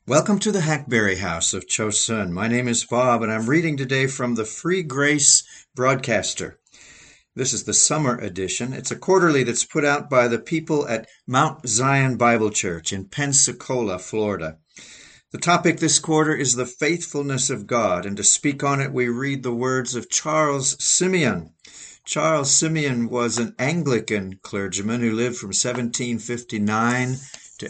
Welcome to the Hackberry House of Chosun. My name is Bob, and I'm reading today from the Free Grace Broadcaster. This is the summer edition. It's a quarterly that's put out by the people at Mount Zion Bible Church in Pensacola, Florida. The topic this quarter is the faithfulness of God, and to speak on it we read the words of Charles Simeon. Charles Simeon was an Anglican clergyman who lived from 1759 to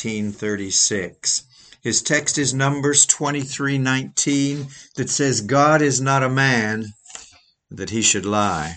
1836. His text is Numbers 23:19 that says, "God is not a man that he should lie."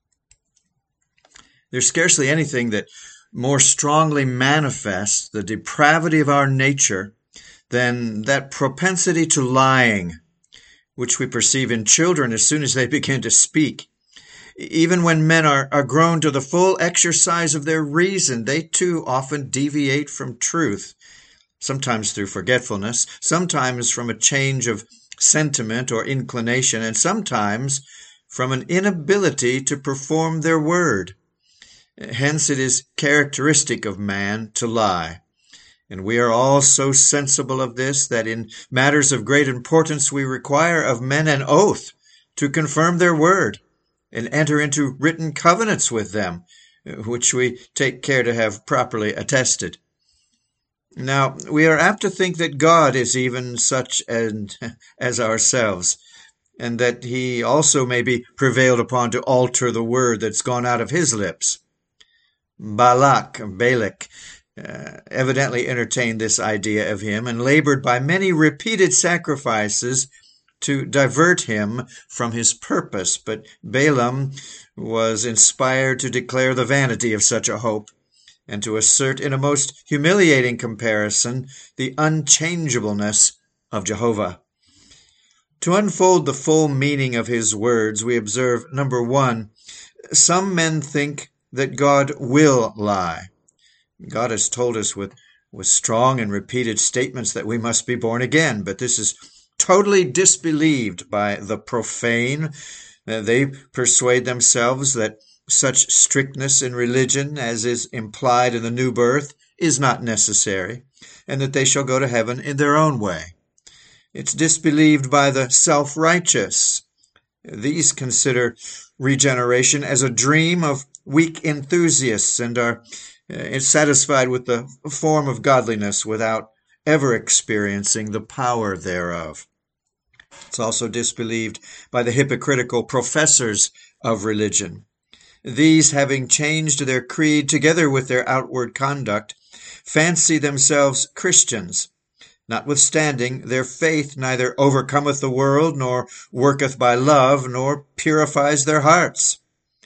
There's scarcely anything that more strongly manifests the depravity of our nature than that propensity to lying, which we perceive in children as soon as they begin to speak. Even when men are grown to the full exercise of their reason, they too often deviate from truth. Sometimes through forgetfulness, sometimes from a change of sentiment or inclination, and sometimes from an inability to perform their word. Hence it is characteristic of man to lie. And we are all so sensible of this that in matters of great importance we require of men an oath to confirm their word and enter into written covenants with them, which we take care to have properly attested. Now, we are apt to think that God is even such as ourselves, and that he also may be prevailed upon to alter the word that's gone out of his lips. Balak evidently entertained this idea of him and labored by many repeated sacrifices to divert him from his purpose, but Balaam was inspired to declare the vanity of such a hope, and to assert in a most humiliating comparison the unchangeableness of Jehovah. To unfold the full meaning of his words, we observe, number one, some men think that God will lie. God has told us with strong and repeated statements that we must be born again, but this is totally disbelieved by the profane. They persuade themselves that such strictness in religion as is implied in the new birth is not necessary, and that they shall go to heaven in their own way. It's disbelieved by the self-righteous. These consider regeneration as a dream of weak enthusiasts and are satisfied with the form of godliness without ever experiencing the power thereof. It's also disbelieved by the hypocritical professors of religion. These, having changed their creed together with their outward conduct, fancy themselves Christians. Notwithstanding, their faith neither overcometh the world, nor worketh by love, nor purifies their hearts.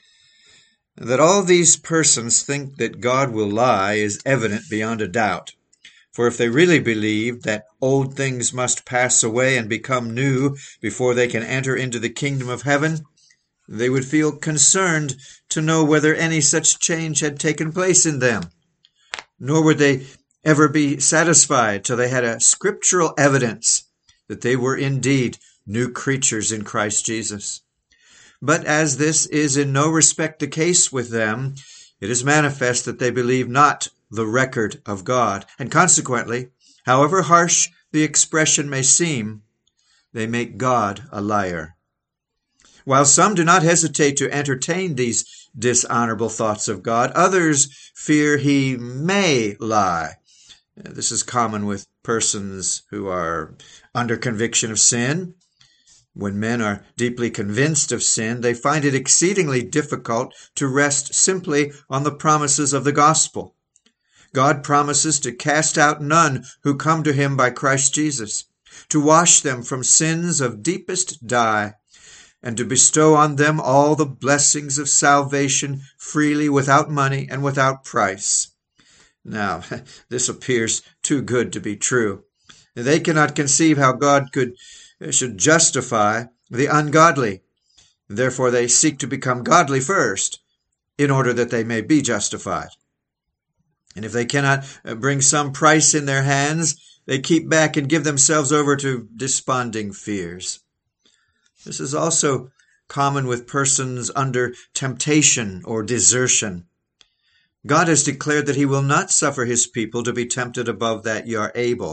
That all these persons think that God will lie is evident beyond a doubt. For if they really believed that old things must pass away and become new before they can enter into the kingdom of heaven, they would feel concerned to know whether any such change had taken place in them. Nor would they ever be satisfied till they had a scriptural evidence that they were indeed new creatures in Christ Jesus. But as this is in no respect the case with them, it is manifest that they believe not the record of God, and consequently, however harsh the expression may seem, they make God a liar. While some do not hesitate to entertain these dishonorable thoughts of God, others fear he may lie. This is common with persons who are under conviction of sin. When men are deeply convinced of sin, they find it exceedingly difficult to rest simply on the promises of the gospel. God promises to cast out none who come to him by Christ Jesus, to wash them from sins of deepest dye, and to bestow on them all the blessings of salvation freely, without money and without price. Now, this appears too good to be true. They cannot conceive how God should justify the ungodly. Therefore they seek to become godly first, in order that they may be justified. And if they cannot bring some price in their hands, they keep back and give themselves over to desponding fears. This is also common with persons under temptation or desertion. God has declared that he will not suffer his people to be tempted above that ye are able,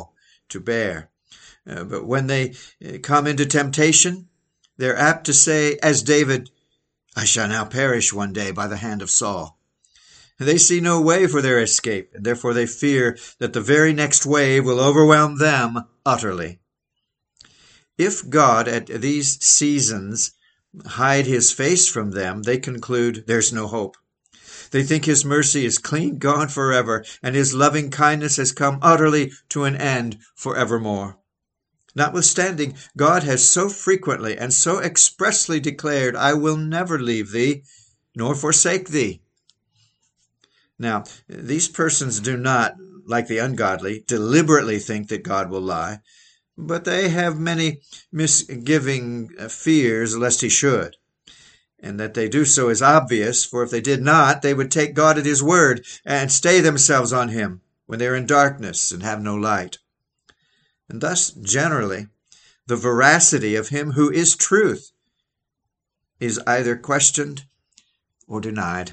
to bear. But when they come into temptation, they're apt to say, as David, I shall now perish one day by the hand of Saul. They see no way for their escape, and therefore they fear that the very next wave will overwhelm them utterly. If God at these seasons hide his face from them, they conclude there's no hope. They think his mercy is clean gone forever, and his loving kindness has come utterly to an end forevermore. Notwithstanding, God has so frequently and so expressly declared, I will never leave thee, nor forsake thee. Now, these persons do not, like the ungodly, deliberately think that God will lie, but they have many misgiving fears lest he should. And that they do so is obvious, for if they did not, they would take God at his word and stay themselves on him when they are in darkness and have no light. And thus, generally, the veracity of him who is truth is either questioned or denied.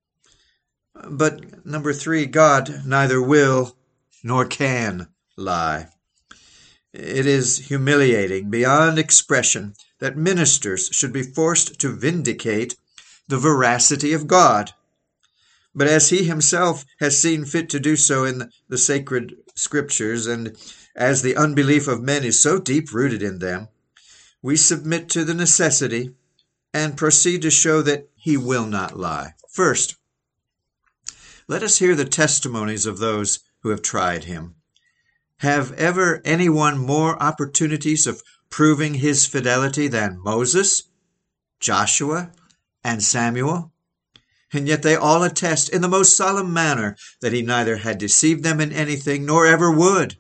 But number 3, God neither will nor can lie. It is humiliating beyond expression that ministers should be forced to vindicate the veracity of God. But as he himself has seen fit to do so in the sacred scriptures, and as the unbelief of men is so deep-rooted in them, we submit to the necessity and proceed to show that he will not lie. First, let us hear the testimonies of those who have tried him. Have ever anyone more opportunities of proving his fidelity than Moses, Joshua, and Samuel? And yet they all attest in the most solemn manner that he neither had deceived them in anything nor ever would.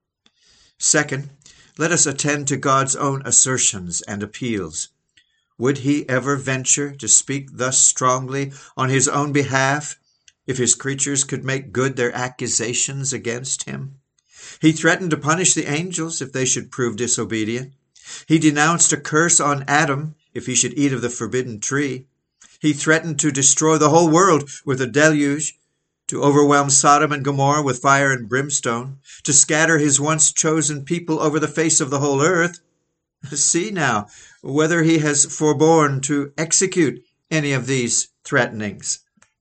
Second, let us attend to God's own assertions and appeals. Would he ever venture to speak thus strongly on his own behalf if his creatures could make good their accusations against him? He threatened to punish the angels if they should prove disobedient. He denounced a curse on Adam if he should eat of the forbidden tree. He threatened to destroy the whole world with a deluge, to overwhelm Sodom and Gomorrah with fire and brimstone, to scatter his once chosen people over the face of the whole earth. See now whether he has forborne to execute any of these threatenings.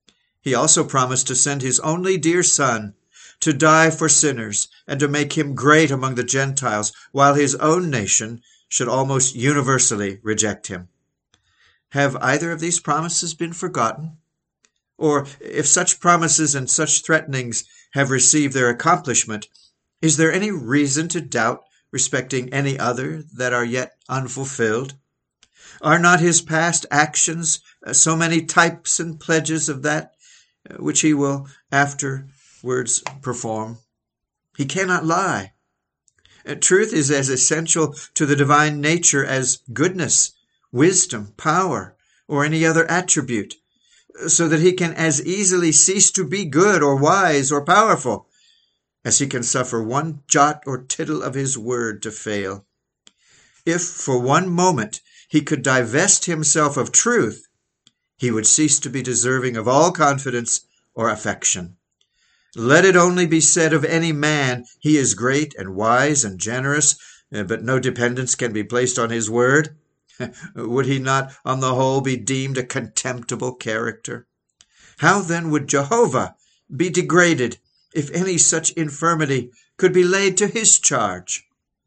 He also promised to send his only dear Son to die for sinners and to make him great among the Gentiles, while his own nation should almost universally reject him. Have either of these promises been forgotten? Or if such promises and such threatenings have received their accomplishment, is there any reason to doubt respecting any other that are yet unfulfilled? Are not his past actions so many types and pledges of that which he will afterwards perform? He cannot lie. Truth is as essential to the divine nature as goodness, wisdom, power, or any other attribute, so that he can as easily cease to be good or wise or powerful as he can suffer one jot or tittle of his word to fail. If for one moment he could divest himself of truth, he would cease to be deserving of all confidence or affection. Let it only be said of any man, he is great and wise and generous, but no dependence can be placed on his word. Would he not, on the whole, be deemed a contemptible character? How then would Jehovah be degraded if any such infirmity could be laid to his charge?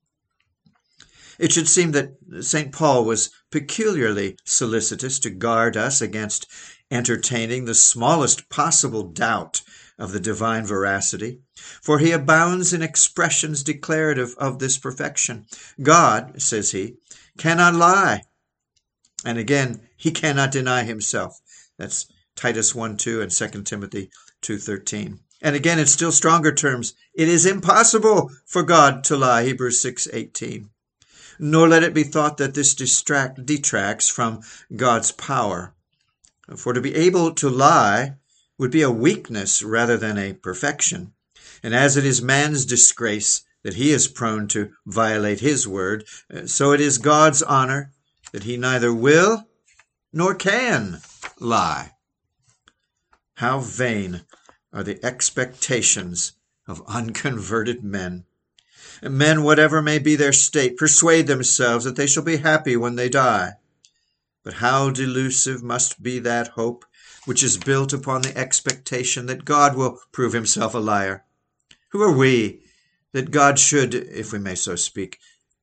It should seem that St. Paul was peculiarly solicitous to guard us against entertaining the smallest possible doubt of the divine veracity, for he abounds in expressions declarative of this perfection. God, says he, cannot lie. And again, he cannot deny himself. That's Titus 1:2 and 2 Timothy 2:13. And again, in still stronger terms, it is impossible for God to lie, Hebrews 6:18. Nor let it be thought that this detracts from God's power. For to be able to lie would be a weakness rather than a perfection. And as it is man's disgrace that he is prone to violate his word, so it is God's honor that he neither will nor can lie. How vain are the expectations of unconverted men! Men, whatever may be their state, persuade themselves that they shall be happy when they die. But how delusive must be that hope which is built upon the expectation that God will prove himself a liar. Who are we that God should, if we may so speak,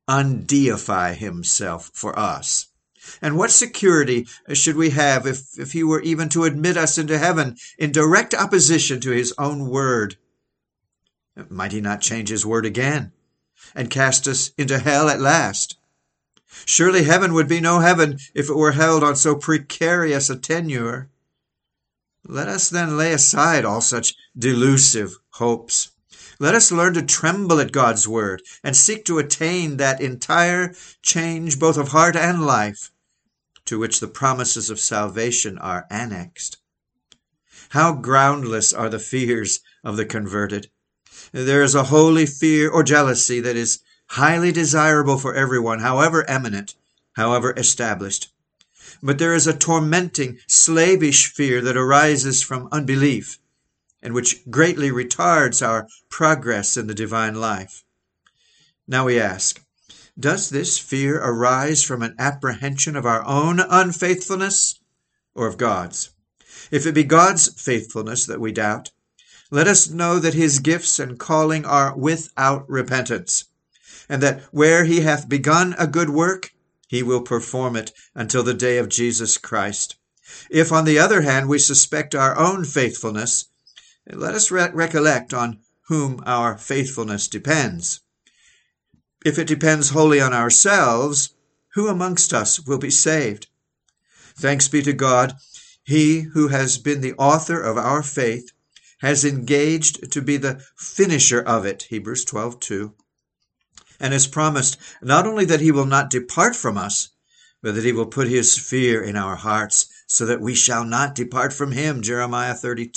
undeify himself for us? And what security should we have if he were even to admit us into heaven in direct opposition to his own word? Might he not change his word again and cast us into hell at last? Surely heaven would be no heaven if it were held on so precarious a tenure. Let us then lay aside all such delusive hopes. Let us learn to tremble at God's word and seek to attain that entire change both of heart and life to which the promises of salvation are annexed. How groundless are the fears of the converted! There is a holy fear or jealousy that is highly desirable for everyone, however eminent, however established. But there is a tormenting, slavish fear that arises from unbelief, and which greatly retards our progress in the divine life. Now we ask, does this fear arise from an apprehension of our own unfaithfulness or of God's? If it be God's faithfulness that we doubt, let us know that his gifts and calling are without repentance, and that where he hath begun a good work, he will perform it until the day of Jesus Christ. If, on the other hand, we suspect our own faithfulness, let us recollect on whom our faithfulness depends. If it depends wholly on ourselves, who amongst us will be saved? Thanks be to God, he who has been the author of our faith has engaged to be the finisher of it, Hebrews 12:2, and has promised not only that he will not depart from us, but that he will put his fear in our hearts so that we shall not depart from him, Jeremiah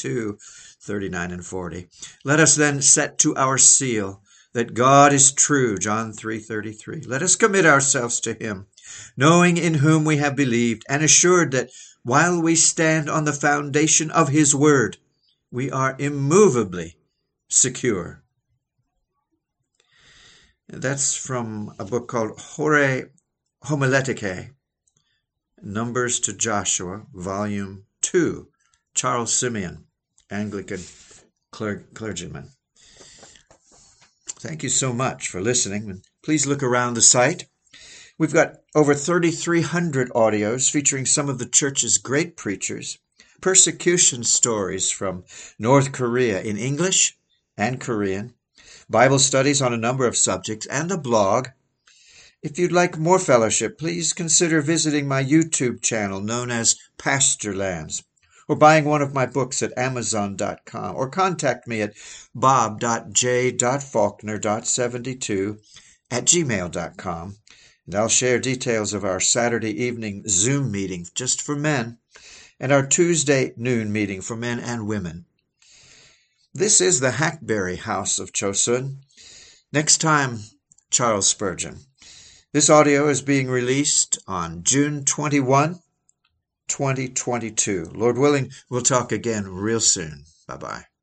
32:39 and 40. Let us then set to our seal that God is true, John 3:33. Let us commit ourselves to him, knowing in whom we have believed, and assured that while we stand on the foundation of his word, we are immovably secure. That's from a book called Horae Homiletike, Numbers to Joshua, Volume 2, Charles Simeon, Anglican clergyman. Thank you so much for listening. Please look around the site. We've got over 3,300 audios featuring some of the church's great preachers, persecution stories from North Korea in English and Korean, Bible studies on a number of subjects, and a blog. If you'd like more fellowship, please consider visiting my YouTube channel known as Pastorlands, or buying one of my books at Amazon.com, or contact me at bob.j.faulkner.72@gmail.com, and I'll share details of our Saturday evening Zoom meeting just for men, and our Tuesday noon meeting for men and women. This is the Hackberry House of Chosun. Next time, Charles Spurgeon. This audio is being released on June 21, 2022. Lord willing, we'll talk again real soon. Bye-bye.